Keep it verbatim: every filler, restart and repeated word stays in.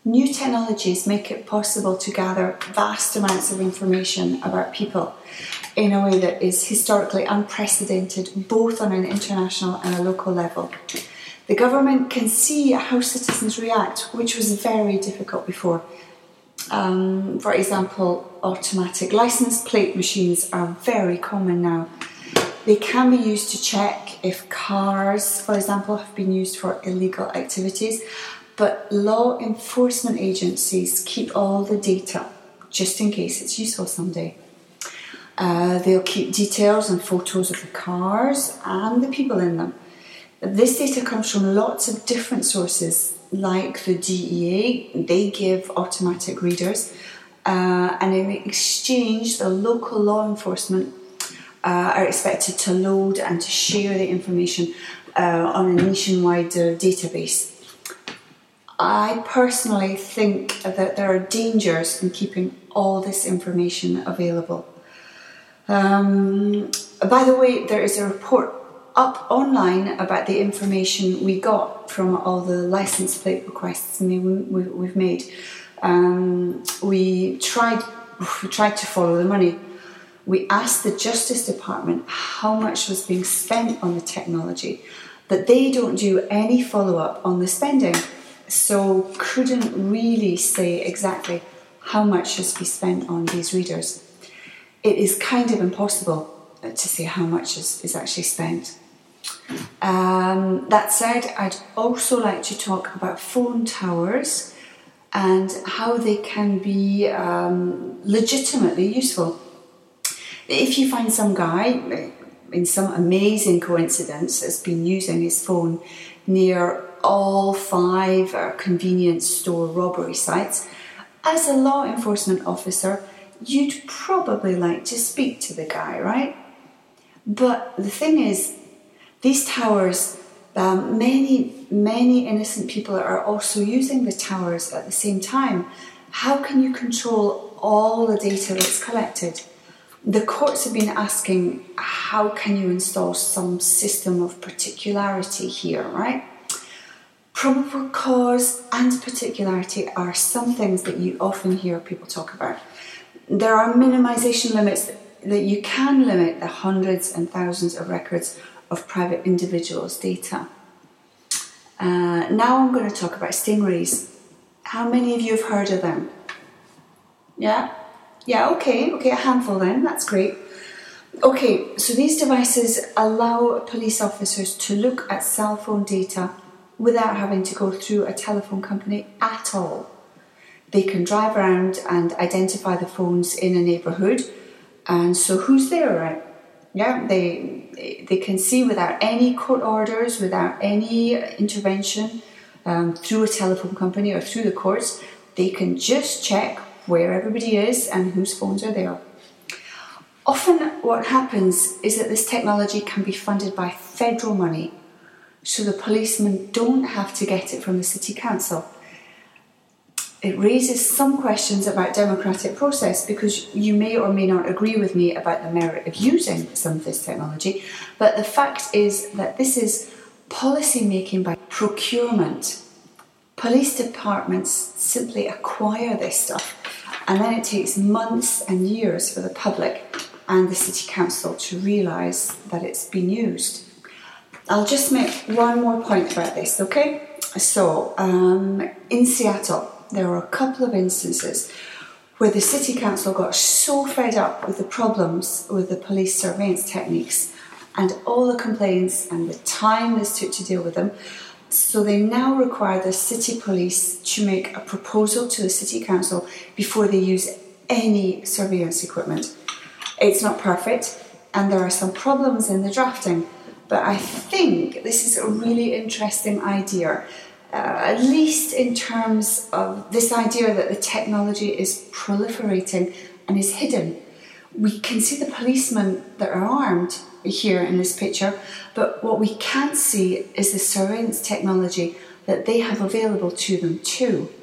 New technologies make it possible to gather vast amounts of information about people in a way that is historically unprecedented, both on an international and a local level. The government can see how citizens react, which was very difficult before. Um, for example, automatic license plate machines are very common now. They can be used to check if cars, for example, have been used for illegal activities, but law enforcement agencies keep all the data, just in case it's useful someday. Uh, they'll keep details and photos of the cars and the people in them. This data comes from lots of different sources, like the D E A. They give automatic readers, uh, and in exchange, the local law enforcement uh, are expected to load and to share the information uh, on a nationwide uh, database. I personally think that there are dangers in keeping all this information available. Um, by the way, there is a report up online about the information we got from all the license plate requests we, we, we've made. Um, we tried, we tried to follow the money. We asked the Justice Department how much was being spent on the technology, but they don't do any follow-up on the spending, so couldn't really say exactly how much has been spent on these readers. It is kind of impossible to say how much is, is actually spent. Um, that said, I'd also like to talk about phone towers and how they can be um, legitimately useful. If you find some guy, in some amazing coincidence, has been using his phone near all five uh, convenience store robbery sites, as a law enforcement officer, you'd probably like to speak to the guy, right? But the thing is, these towers, um, many, many innocent people are also using the towers at the same time. How can you control all the data that's collected? The courts have been asking, how can you install some system of particularity here, right? Probable cause and particularity are some things that you often hear people talk about. There are minimization limits that you can limit the hundreds and thousands of records of private individuals' data. Uh, now I'm going to talk about stingrays. How many of you have heard of them? Yeah? Yeah, okay, okay, a handful then, that's great. Okay, so these devices allow police officers to look at cell phone data without having to go through a telephone company at all. They can drive around and identify the phones in a neighbourhood, and so who's there, right? Yeah, they they can see without any court orders, without any intervention um, through a telephone company or through the courts. They can just check where everybody is and whose phones are there. Often what happens is that this technology can be funded by federal money, so the policemen don't have to get it from the city council. It raises some questions about democratic process, because you may or may not agree with me about the merit of using some of this technology, but the fact is that this is policy making by procurement. Police departments simply acquire this stuff, and then it takes months and years for the public and the city council to realise that it's been used. I'll just make one more point about this, okay? So, um, in Seattle, there were a couple of instances where the city council got so fed up with the problems with the police surveillance techniques and all the complaints and the time this took to deal with them, so they now require the city police to make a proposal to the city council before they use any surveillance equipment. It's not perfect, and there are some problems in the drafting, but I think this is a really interesting idea. Uh, at least in terms of this idea that the technology is proliferating and is hidden. We can see the policemen that are armed here in this picture, but what we can't see is the surveillance technology that they have available to them too.